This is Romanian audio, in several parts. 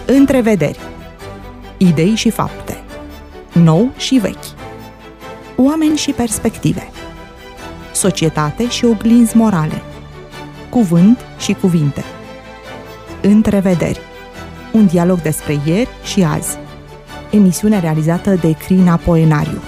Întrevederi. Idei și fapte. Nou și vechi. Oameni și perspective. Societate și oglinzi morale. Cuvânt și cuvinte. Întrevederi. Un dialog despre ieri și azi. Emisiune realizată de Crina Poenariu.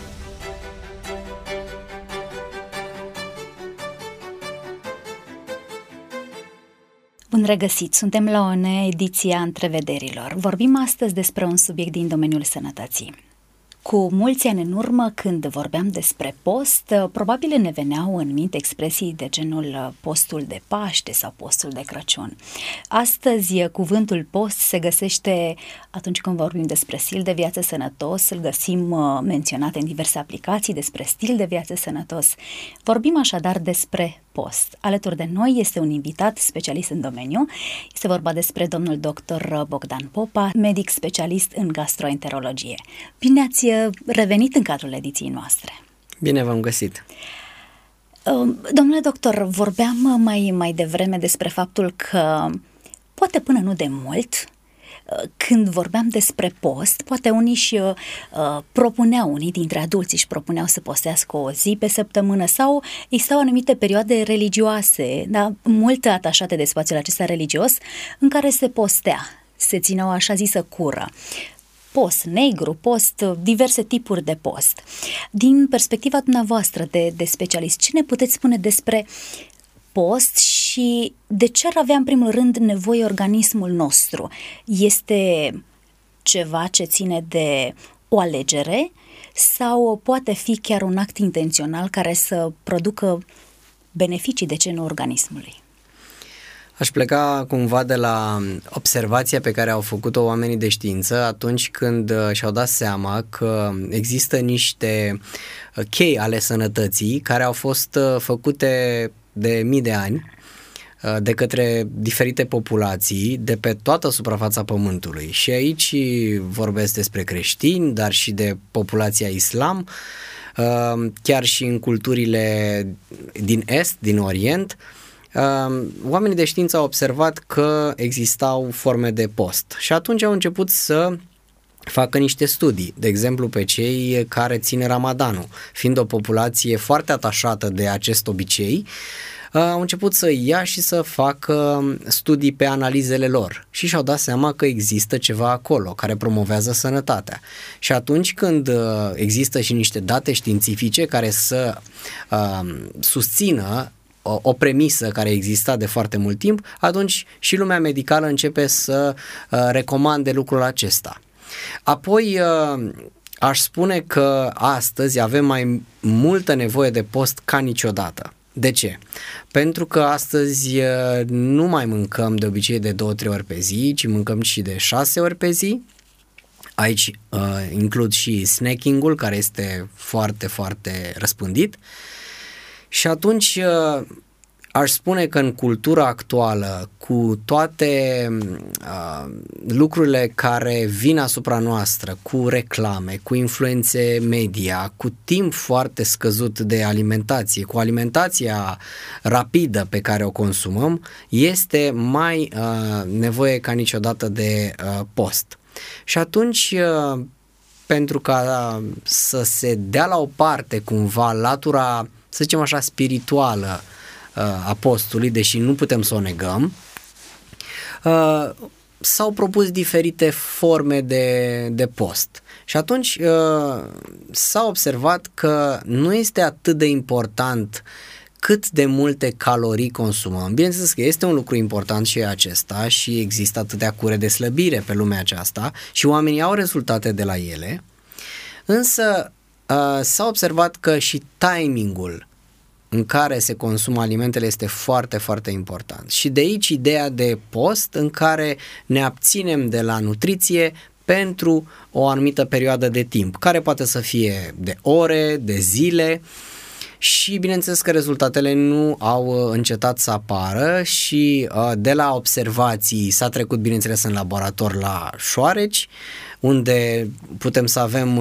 Bun regăsit! Suntem la o nouă ediție a Întrevederilor. Vorbim astăzi despre un subiect din domeniul sănătății. Cu mulți ani în urmă, când vorbeam despre post, probabil ne veneau în minte expresii de genul postul de Paște sau postul de Crăciun. Astăzi, cuvântul post se găsește atunci când vorbim despre stil de viață sănătos, îl găsim menționat în diverse aplicații despre stil de viață sănătos. Vorbim așadar despre post. Alături de noi este un invitat specialist în domeniu. Este vorba despre domnul dr. Bogdan Popa, medic specialist în gastroenterologie. Bine ați revenit în cadrul ediției noastre. Bine v-am găsit. Domnule doctor, vorbeam mai devreme despre faptul că poate până nu de mult, când vorbeam despre post, poate unii unii dintre adulți își propuneau să postească o zi pe săptămână sau existau anumite perioade religioase, da, mult atașate de spațiul acesta religios, în care se postea, se ținea o așa zisă cură. Post negru, post, diverse tipuri de post. Din perspectiva dumneavoastră de specialist, ce ne puteți spune despre post și de ce ar avea în primul rând nevoie organismul nostru? Este ceva ce ține de o alegere sau poate fi chiar un act intențional care să producă beneficii, de ce nu, organismului? Aș pleca cumva de la observația pe care au făcut-o oamenii de știință atunci când și-au dat seama că există niște chei ale sănătății care au fost făcute de mii de ani de către diferite populații de pe toată suprafața Pământului. Și aici vorbesc despre creștini, dar și de populația islam, chiar și în culturile din Est, din Orient. Oamenii de știință au observat că existau forme de post și atunci au început să facă niște studii, de exemplu pe cei care țin Ramadanul, fiind o populație foarte atașată de acest obicei, au început să ia și să facă studii pe analizele lor și și-au dat seama că există ceva acolo care promovează sănătatea. Și atunci când există și niște date științifice care să susțină o premisă care exista de foarte mult timp, atunci și lumea medicală începe să recomande lucrul acesta. Apoi aș spune că astăzi avem mai multă nevoie de post ca niciodată. De ce? Pentru că astăzi nu mai mâncăm de obicei de 2-3 ori pe zi, ci mâncăm și de 6 ori pe zi. Aici includ și snacking-ul, care este foarte, foarte răspândit. Și atunci aș spune că în cultura actuală, cu toate lucrurile care vin asupra noastră, cu reclame, cu influențe media, cu timp foarte scăzut de alimentație, cu alimentația rapidă pe care o consumăm, este mai nevoie ca niciodată de post. Și atunci, pentru ca să se dea la o parte cumva latura, să zicem așa, spirituală a postului, deși nu putem să o negăm, s-au propus diferite forme de post. Și atunci s-a observat că nu este atât de important cât de multe calorii consumăm. Bineînțeles că este un lucru important și acesta și există atâtea cure de slăbire pe lumea aceasta și oamenii au rezultate de la ele, însă s-a observat că și timingul în care se consumă alimentele este foarte, foarte important. Și de aici ideea de post în care ne abținem de la nutriție pentru o anumită perioadă de timp, care poate să fie de ore, de zile, și bineînțeles că rezultatele nu au încetat să apară și de la observații s-a trecut bineînțeles în laborator la șoareci, unde putem să avem,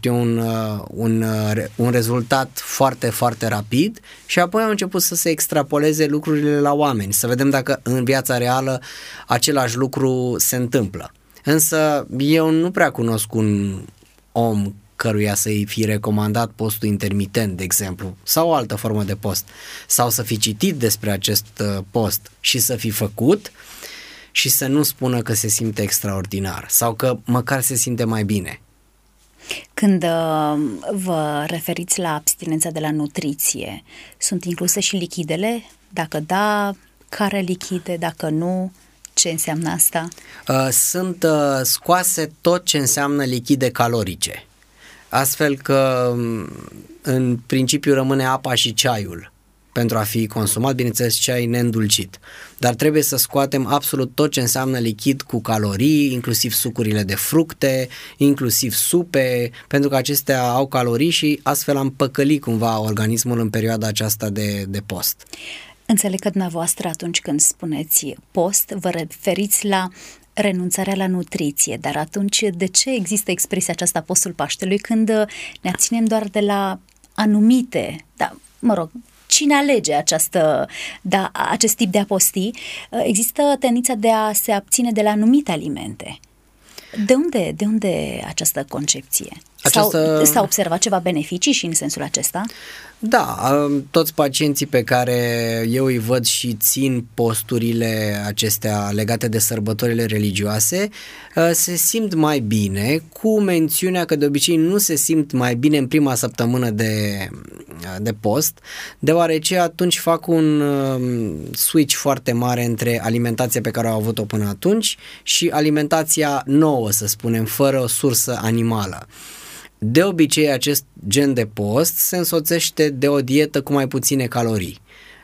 un rezultat foarte, foarte rapid și apoi au început să se extrapoleze lucrurile la oameni, să vedem dacă în viața reală același lucru se întâmplă. Însă eu nu prea cunosc un om căruia să-i fi recomandat postul intermitent, de exemplu, sau o altă formă de post, sau să fi citit despre acest post și să fi făcut și să nu spună că se simte extraordinar sau că măcar se simte mai bine. Când vă referiți la abstinența de la nutriție, sunt incluse și lichidele? Dacă da, care lichide? Dacă nu, ce înseamnă asta? Sunt scoase tot ce înseamnă lichide calorice, astfel că în principiu rămâne apa și ceaiul pentru a fi consumat, bineînțeles ceai neîndulcit. Dar trebuie să scoatem absolut tot ce înseamnă lichid cu calorii, inclusiv sucurile de fructe, inclusiv supe, pentru că acestea au calorii și astfel am păcălit cumva organismul în perioada aceasta de post. Înțeleg că dumneavoastră atunci când spuneți post, vă referiți la renunțarea la nutriție, dar atunci de ce există expresia aceasta postul Paștelui când ne abținem doar de la anumite, cine alege acest tip de a posti? Există tendința de a se abține de la anumite alimente. De unde această concepție? S-a observat ceva beneficii și în sensul acesta? Da, toți pacienții pe care eu îi văd și țin posturile acestea legate de sărbătorile religioase se simt mai bine, cu mențiunea că de obicei nu se simt mai bine în prima săptămână de post, deoarece atunci fac un switch foarte mare între alimentația pe care au avut-o până atunci și alimentația nouă, să spunem, fără o sursă animală. De obicei, acest gen de post se însoțește de o dietă cu mai puține calorii,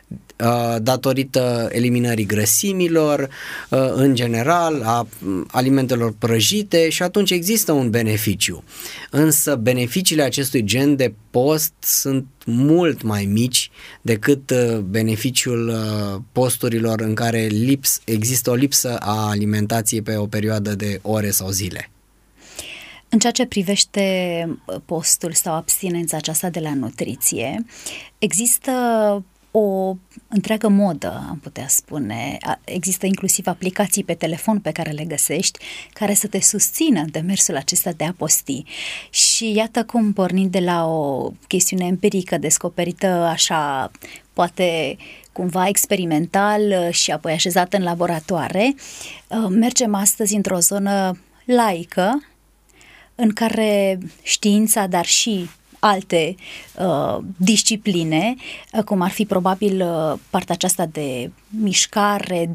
datorită eliminării grăsimilor, în general, a alimentelor prăjite și atunci există un beneficiu. Însă beneficiile acestui gen de post sunt mult mai mici decât beneficiul posturilor în care există o lipsă a alimentației pe o perioadă de ore sau zile. În ceea ce privește postul sau abstinența aceasta de la nutriție, există o întreagă modă, am putea spune. Există inclusiv aplicații pe telefon pe care le găsești, care să te susțină în demersul acesta de a posti. Și iată cum, pornind de la o chestiune empirică descoperită așa, poate cumva experimental și apoi așezată în laboratoare, mergem astăzi într-o zonă laică, în care știința, dar și alte discipline, cum ar fi probabil partea aceasta de mișcare,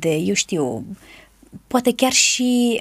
poate chiar și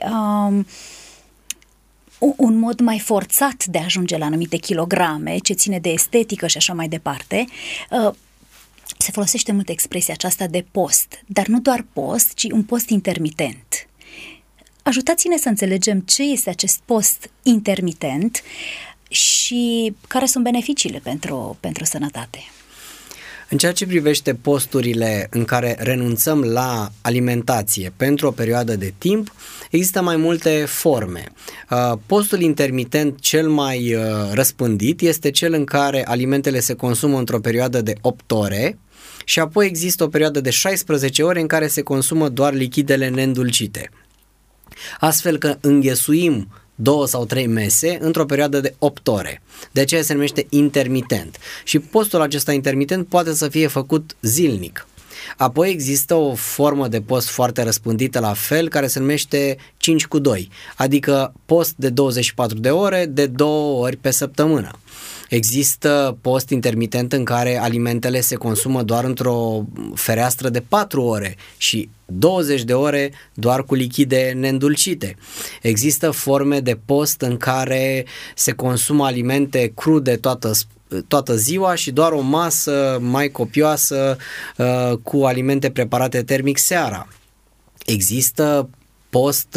un mod mai forțat de a ajunge la anumite kilograme, ce ține de estetică și așa mai departe, se folosește mult expresia aceasta de post, dar nu doar post, ci un post intermitent. Ajutați-ne să înțelegem ce este acest post intermitent și care sunt beneficiile pentru sănătate. În ceea ce privește posturile în care renunțăm la alimentație pentru o perioadă de timp, există mai multe forme. Postul intermitent cel mai răspândit este cel în care alimentele se consumă într-o perioadă de 8 ore și apoi există o perioadă de 16 ore în care se consumă doar lichidele neîndulcite. Astfel că înghesuim 2 sau 3 mese într-o perioadă de 8 ore. De aceea se numește intermitent. Și postul acesta intermitent poate să fie făcut zilnic. Apoi există o formă de post foarte răspândită la fel, care se numește 5/2, adică post de 24 de ore de 2 ori pe săptămână. Există post intermitent în care alimentele se consumă doar într-o fereastră de 4 ore și 20 de ore doar cu lichide neîndulcite. Există forme de post în care se consumă alimente crude toată ziua și doar o masă mai copioasă cu alimente preparate termic seara. Există post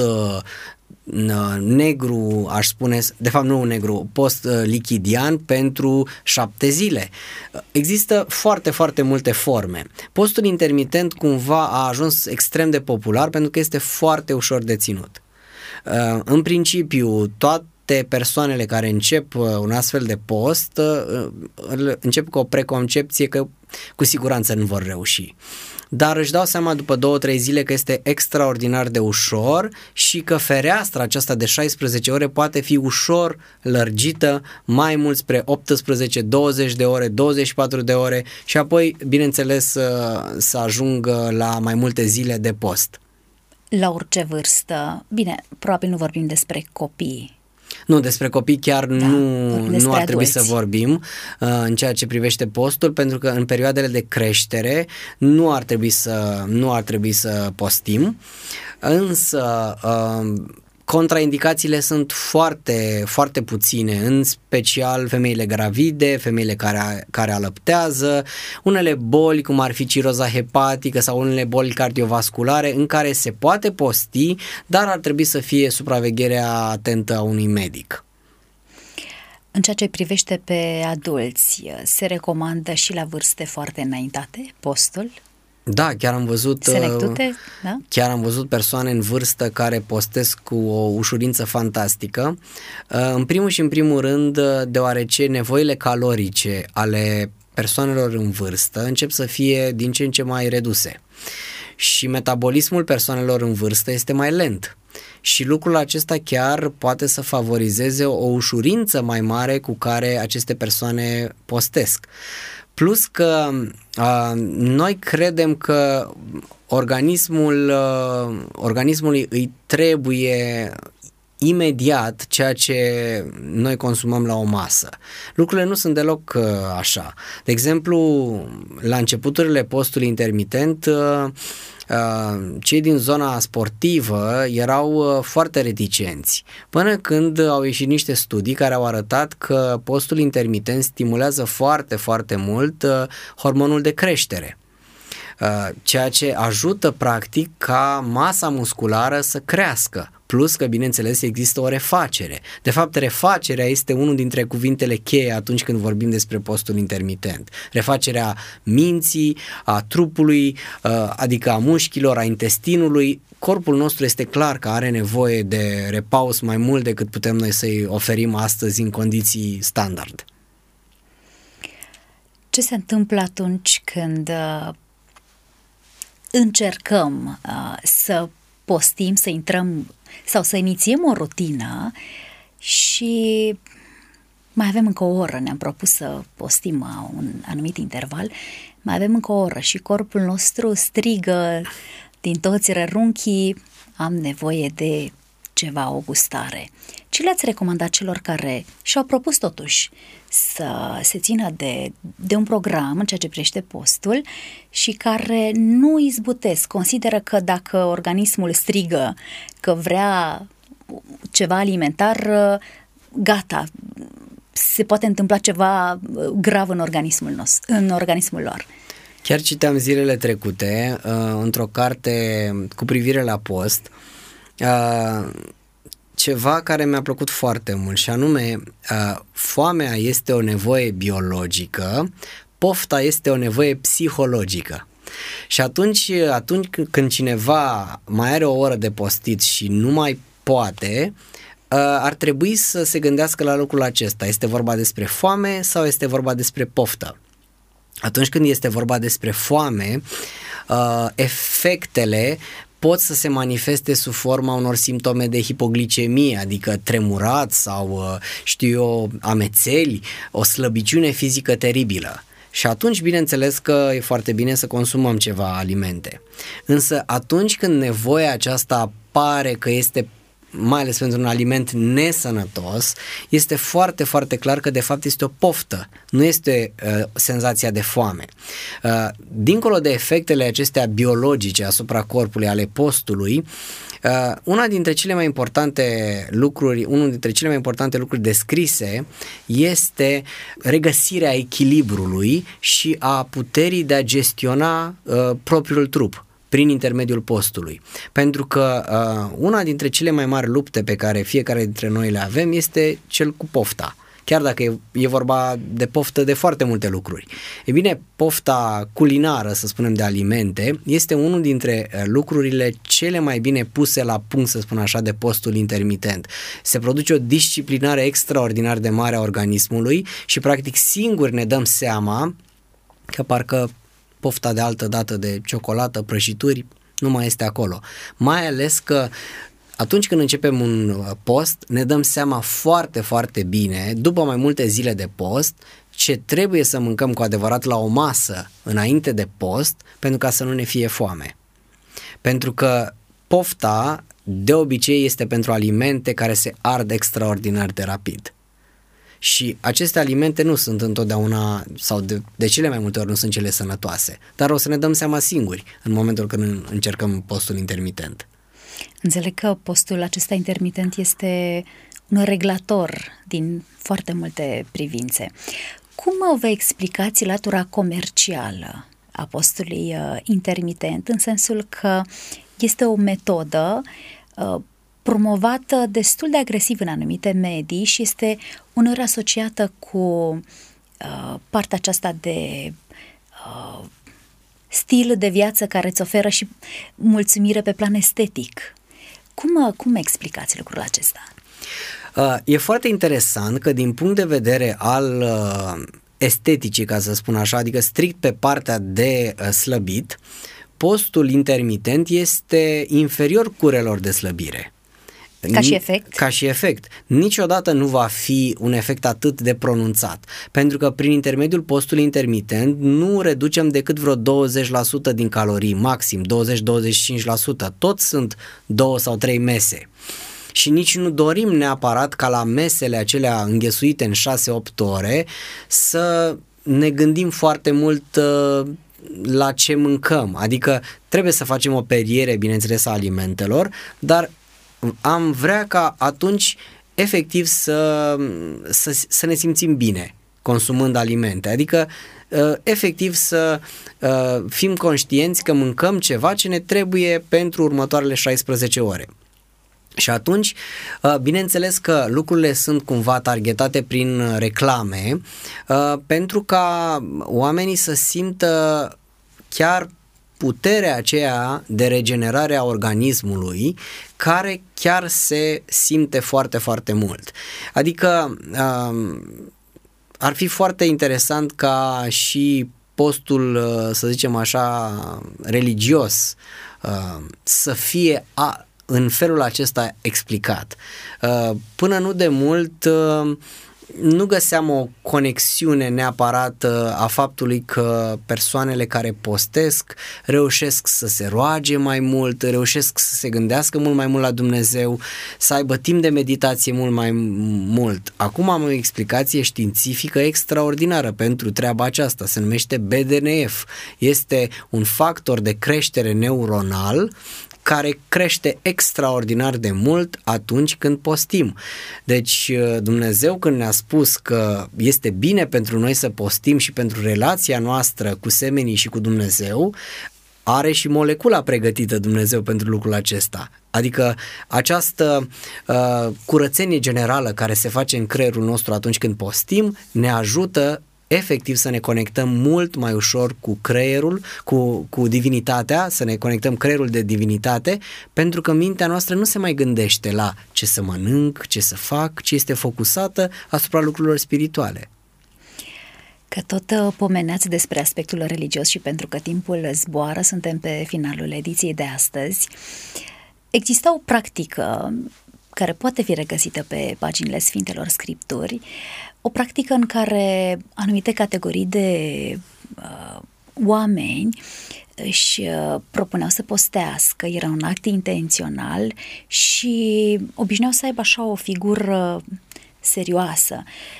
negru, aș spune, de fapt nu negru, post lichidian pentru 7 zile. Există foarte, foarte multe forme. Postul intermitent cumva a ajuns extrem de popular pentru că este foarte ușor de ținut. În principiu, toate persoanele care încep un astfel de post încep cu o preconcepție că cu siguranță nu vor reuși. dar își dau seama după 2-3 zile că este extraordinar de ușor și că fereastra aceasta de 16 ore poate fi ușor lărgită mai mult spre 18, 20 de ore, 24 de ore și apoi, bineînțeles, să ajungă la mai multe zile de post. La orice vârstă? Bine, probabil nu vorbim despre copii. Nu, despre copii chiar nu ar trebui să vorbim în ceea ce privește postul, pentru că în perioadele de creștere nu ar trebui să postim, însă contraindicațiile sunt foarte, foarte puține, în special femeile gravide, femeile care alăptează, unele boli cum ar fi ciroza hepatică sau unele boli cardiovasculare în care se poate posti, dar ar trebui să fie supravegherea atentă a unui medic. În ceea ce privește pe adulți, se recomandă și la vârste foarte înaintate postul? Da, chiar am văzut Selectute, da? Chiar am văzut persoane în vârstă care postesc cu o ușurință fantastică. În primul și în primul rând, deoarece nevoile calorice ale persoanelor în vârstă încep să fie din ce în ce mai reduse. Și metabolismul persoanelor în vârstă este mai lent. Și lucrul acesta chiar poate să favorizeze o ușurință mai mare cu care aceste persoane postesc. Plus că noi credem că organismului îi trebuie imediat ceea ce noi consumăm la o masă. Lucrurile nu sunt deloc așa. De exemplu, la începuturile postului intermitent, cei din zona sportivă erau foarte reticenți, până când au ieșit niște studii care au arătat că postul intermitent stimulează foarte, foarte mult hormonul de creștere, ceea ce ajută practic ca masa musculară să crească. Plus că, bineînțeles, există o refacere. De fapt, refacerea este unul dintre cuvintele cheie atunci când vorbim despre postul intermitent. Refacerea minții, a trupului, adică a mușchilor, a intestinului. Corpul nostru este clar că are nevoie de repaus mai mult decât putem noi să-i oferim astăzi în condiții standard. Ce se întâmplă atunci când încercăm să postim, să intrăm sau să inițiem o rutină și mai avem încă o oră, ne-am propus să postim un anumit interval, mai avem încă o oră și corpul nostru strigă din toți rărunchii, am nevoie de ceva, o gustare. Ce le-ați recomandat celor care și-au propus totuși să se țină de un program în ceea ce privește postul și care nu izbutesc, consideră că dacă organismul strigă că vrea ceva alimentar, gata, se poate întâmpla ceva grav în organismul lor? Chiar citeam zilele trecute într-o carte cu privire la post ceva care mi-a plăcut foarte mult și anume foamea este o nevoie biologică, pofta este o nevoie psihologică. Și atunci când cineva mai are o oră de postit și nu mai poate, ar trebui să se gândească la lucrul acesta. Este vorba despre foame sau este vorba despre poftă? Atunci când este vorba despre foame, efectele pot să se manifeste sub forma unor simptome de hipoglicemie, adică tremurat sau, amețeli, o slăbiciune fizică teribilă. Și atunci, bineînțeles că e foarte bine să consumăm ceva alimente. Însă atunci când nevoia aceasta apare că este mai ales pentru un aliment nesănătos, este foarte, foarte clar că de fapt este o poftă, nu este senzația de foame. Dincolo de efectele acestea biologice asupra corpului ale postului, unul dintre cele mai importante lucruri descrise este regăsirea echilibrului și a puterii de a gestiona propriul trup prin intermediul postului. Pentru că una dintre cele mai mari lupte pe care fiecare dintre noi le avem este cel cu pofta. Chiar dacă e vorba de poftă de foarte multe lucruri. E bine, pofta culinară, să spunem, de alimente, este unul dintre lucrurile cele mai bine puse la punct, să spun așa, de postul intermitent. Se produce o disciplinare extraordinar de mare a organismului și practic singuri ne dăm seama că parcă pofta de altă dată de ciocolată, prăjituri, nu mai este acolo. Mai ales că atunci când începem un post, ne dăm seama foarte, foarte bine, după mai multe zile de post, ce trebuie să mâncăm cu adevărat la o masă înainte de post, pentru ca să nu ne fie foame. Pentru că pofta de obicei este pentru alimente care se ard extraordinar de rapid. Și aceste alimente nu sunt întotdeauna, sau de cele mai multe ori nu sunt cele sănătoase, dar o să ne dăm seama singuri în momentul când încercăm postul intermitent. Înțeleg că postul acesta intermitent este un reglator din foarte multe privințe. Cum vă explicați latura comercială a postului intermitent, în sensul că este o metodă promovată destul de agresiv în anumite medii și este uneori asociată cu partea aceasta de stil de viață care îți oferă și mulțumire pe plan estetic. Cum explicați lucrul acesta? E foarte interesant că din punct de vedere al esteticii, ca să spun așa, adică strict pe partea de slăbit, postul intermitent este inferior curelor de slăbire. Ca și efect? Ca și efect. Niciodată nu va fi un efect atât de pronunțat, pentru că prin intermediul postului intermitent nu reducem decât vreo 20% din calorii, maxim 20-25%, tot sunt 2 sau 3 mese. Și nici nu dorim neapărat ca la mesele acelea înghesuite în 6-8 ore să ne gândim foarte mult la ce mâncăm, adică trebuie să facem o periere, bineînțeles, a alimentelor, dar am vrea ca atunci efectiv să ne simțim bine consumând alimente, adică efectiv să fim conștienți că mâncăm ceva ce ne trebuie pentru următoarele 16 ore. Și atunci, bineînțeles că lucrurile sunt cumva targetate prin reclame pentru ca oamenii să simtă chiar puterea aceea de regenerare a organismului, care chiar se simte foarte, foarte mult. Adică ar fi foarte interesant ca și postul, să zicem așa, religios să fie în felul acesta explicat. Până nu de mult nu găseam o conexiune neapărat a faptului că persoanele care postesc reușesc să se roage mai mult, reușesc să se gândească mult mai mult la Dumnezeu, să aibă timp de meditație mult mai mult. Acum am o explicație științifică extraordinară pentru treaba aceasta, se numește BDNF. Este un factor de creștere neuronal care crește extraordinar de mult atunci când postim. Deci Dumnezeu, când ne-a spus că este bine pentru noi să postim și pentru relația noastră cu semenii și cu Dumnezeu, are și molecula pregătită Dumnezeu pentru lucrul acesta. Adică această curățenie generală care se face în creierul nostru atunci când postim ne ajută efectiv să ne conectăm mult mai ușor cu creierul, cu divinitatea, să ne conectăm creierul de divinitate, pentru că mintea noastră nu se mai gândește la ce să mănânc, ce să fac, ci este focusată asupra lucrurilor spirituale. Că tot pomeneați despre aspectul religios și pentru că timpul zboară, suntem pe finalul ediției de astăzi, exista o practică care poate fi regăsită pe paginile Sfintelor Scripturi, o practică în care anumite categorii de oameni își propuneau să postească, era un act intențional și obișnuiau să aibă așa o figură serioasă,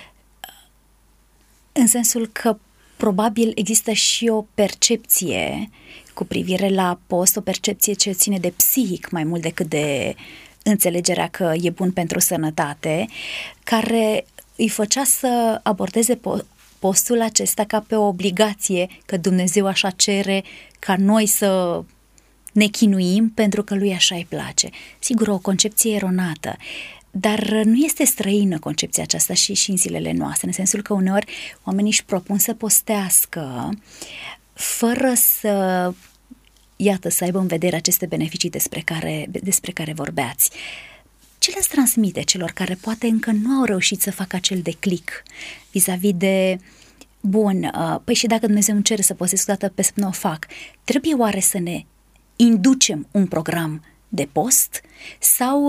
în sensul că probabil există și o percepție cu privire la post, o percepție ce ține de psihic mai mult decât de înțelegerea că e bun pentru sănătate, care îi făcea să abordeze postul acesta ca pe o obligație, că Dumnezeu așa cere ca noi să ne chinuim pentru că lui așa îi place. Sigur, o concepție eronată, dar nu este străină concepția aceasta și în zilele noastre, în sensul că uneori oamenii își propun să postească fără să, iată, să aibă în vedere aceste beneficii despre care vorbeați. Ce le-ați transmite celor care poate încă nu au reușit să facă acel declic vis-a-vis de Bun, păi și dacă Dumnezeu îmi cere să postesc o dată pe săptămână, o fac, trebuie oare să ne inducem un program de post sau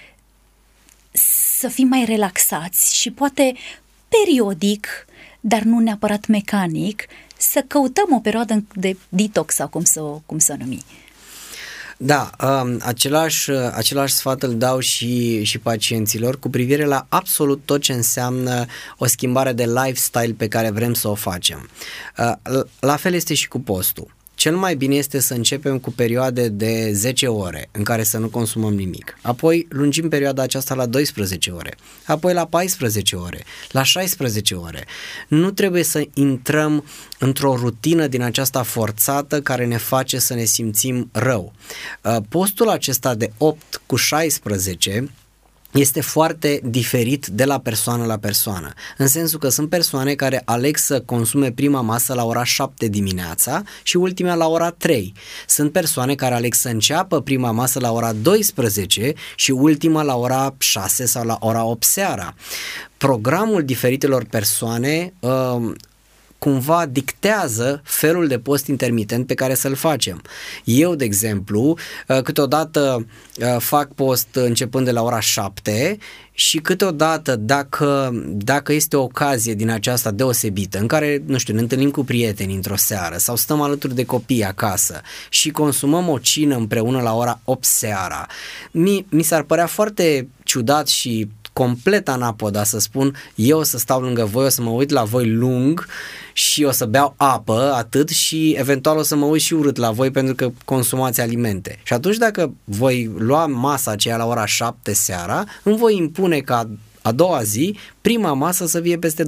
să fim mai relaxați și poate periodic, dar nu neapărat mecanic, să căutăm o perioadă de detox sau cum să o numi? Da, același sfat îl dau și pacienților cu privire la absolut tot ce înseamnă o schimbare de lifestyle pe care vrem să o facem. La fel este și cu postul. Cel mai bine este să începem cu perioade de 10 ore în care să nu consumăm nimic. Apoi lungim perioada aceasta la 12 ore, apoi la 14 ore, la 16 ore. Nu trebuie să intrăm într-o rutină din aceasta forțată care ne face să ne simțim rău. Postul acesta de 8 cu 16 este foarte diferit de la persoană la persoană, în sensul că sunt persoane care aleg să consume prima masă la ora 7 dimineața și ultima la ora 3. Sunt persoane care aleg să înceapă prima masă la ora 12 și ultima la ora 6 sau la ora 8 seara. Programul diferitelor persoane cumva dictează felul de post intermitent pe care să-l facem. Eu, de exemplu, câteodată fac post începând de la ora 7 și câteodată dacă este o ocazie din aceasta deosebită în care, nu știu, ne întâlnim cu prieteni într-o seară sau stăm alături de copii acasă și consumăm o cină împreună la ora 8 seara, mi s-ar părea foarte ciudat și complet anapoda să spun eu o să stau lângă voi, o să mă uit la voi lung și o să beau apă, atât, și eventual o să mă uit și urât la voi pentru că consumați alimente. Și atunci dacă voi lua masa aceea la ora 7 seara, îmi voi impune ca a doua zi, prima masă să fie peste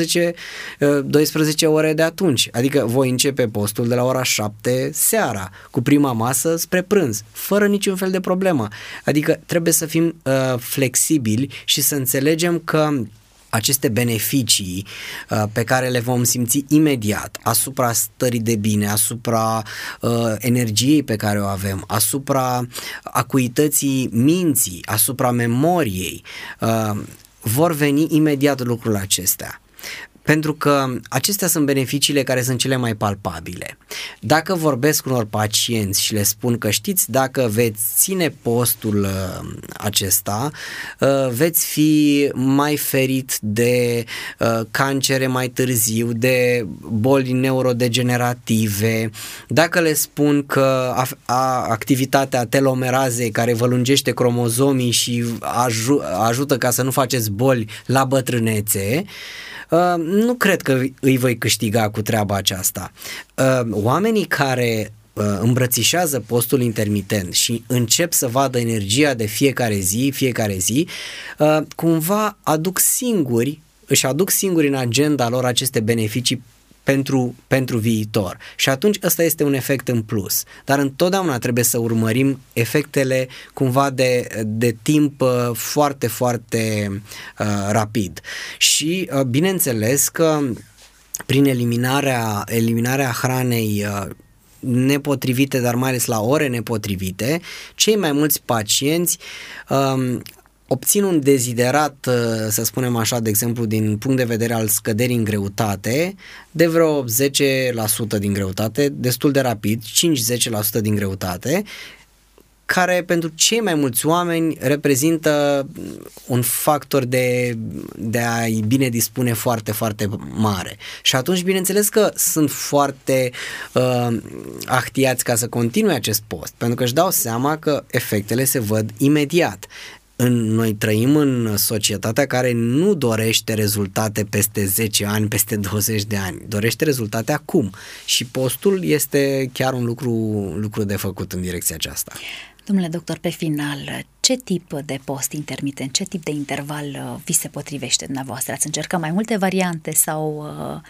12 ore de atunci. Adică voi începe postul de la ora 7 seara, cu prima masă spre prânz, fără niciun fel de problemă. Adică trebuie să fim flexibili și să înțelegem că aceste beneficii pe care le vom simți imediat asupra stării de bine, asupra energiei pe care o avem, asupra acuității minții, asupra memoriei, vor veni imediat lucrurile acestea. Pentru că acestea sunt beneficiile care sunt cele mai palpabile. Dacă vorbesc cu unor pacienți și le spun că știți, dacă veți ține postul acesta, veți fi mai ferit de cancere mai târziu, de boli neurodegenerative, dacă le spun că activitatea telomerazei care vă lungește cromozomii și ajută ca să nu faceți boli la bătrânețe, nu cred că îi voi câștiga cu treaba aceasta. Oamenii care îmbrățișează postul intermitent și încep să vadă energia de fiecare zi, cumva își aduc singuri în agenda lor aceste beneficii pentru viitor. Și atunci ăsta este un efect în plus. Dar întotdeauna trebuie să urmărim efectele cumva de timp foarte, foarte rapid. Și bineînțeles că prin eliminarea hranei nepotrivite, dar mai ales la ore nepotrivite, cei mai mulți pacienți obțin un deziderat, să spunem așa, de exemplu, din punct de vedere al scăderii în greutate, de vreo 10% din greutate, destul de rapid, 5-10% din greutate, care pentru cei mai mulți oameni reprezintă un factor de a-i bine dispune foarte, foarte mare. Și atunci, bineînțeles că sunt foarte ahtiați ca să continue acest post, pentru că își dau seama că efectele se văd imediat. Noi trăim în societatea care nu dorește rezultate peste 10 ani, peste 20 de ani, dorește rezultate acum și postul este chiar un lucru de făcut în direcția aceasta. Domnule doctor, pe final, ce tip de post intermitent, ce tip de interval vi se potrivește dumneavoastră? Ați încercat mai multe variante sau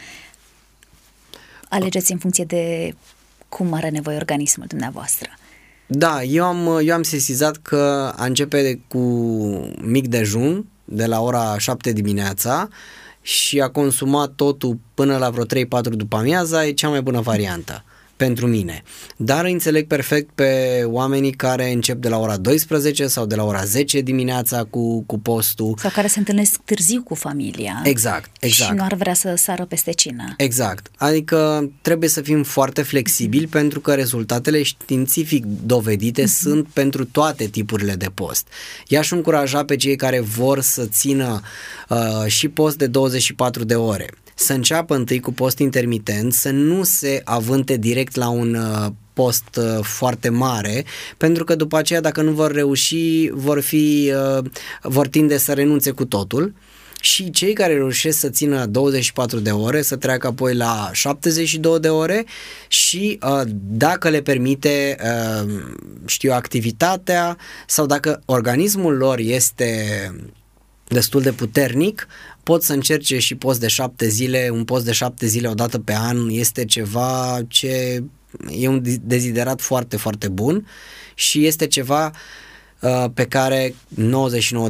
alegeți în funcție de cum are nevoie organismul dumneavoastră? Da, eu am sesizat că a începe cu mic dejun de la ora 7 dimineața și a consumat totul până la vreo 3-4 după amiaza e cea mai bună variantă. pentru mine. Dar înțeleg perfect pe oamenii care încep de la ora 12 sau de la ora 10 dimineața cu postul. Sau care se întâlnesc târziu cu familia. Exact. Și nu ar vrea să sară peste cină. Exact. Adică trebuie să fim foarte flexibili pentru că rezultatele științific dovedite sunt pentru toate tipurile de post. I-aș încuraja pe cei care vor să țină și post de 24 de ore să înceapă întâi cu post intermitent, să nu se avânte direct la un post foarte mare, pentru că după aceea dacă nu vor reuși, vor tinde să renunțe cu totul. Și cei care reușesc să țină 24 de ore să treacă apoi la 72 de ore și dacă le permite activitatea sau dacă organismul lor este destul de puternic, pot să încerce și post de 7 zile. Un post de 7 zile o dată pe an este ceva ce e un deziderat foarte, foarte bun și este ceva pe care 99%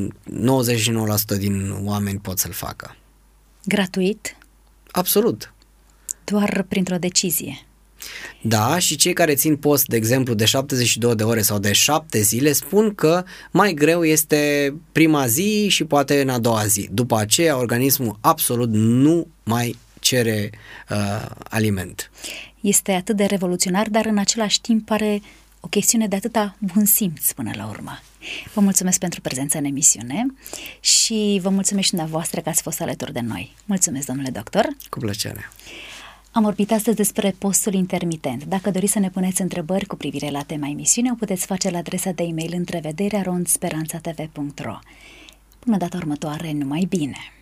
din oameni pot să-l facă. Gratuit? Absolut. Doar printr-o decizie. Da, și cei care țin post, de exemplu, de 72 de ore sau de 7 zile, spun că mai greu este prima zi și poate în a doua zi. După aceea, organismul absolut nu mai cere aliment. Este atât de revoluționar, dar în același timp pare o chestiune de atâta bun simț până la urmă. Vă mulțumesc pentru prezența în emisiune și vă mulțumesc și dumneavoastră că ați fost alături de noi. Mulțumesc, domnule doctor. Cu plăcere. Am vorbit astăzi despre postul intermitent. Dacă doriți să ne puneți întrebări cu privire la tema emisiunii, o puteți face la adresa de e-mail întrevederea@speranțatv.ro. Până data următoare, numai bine!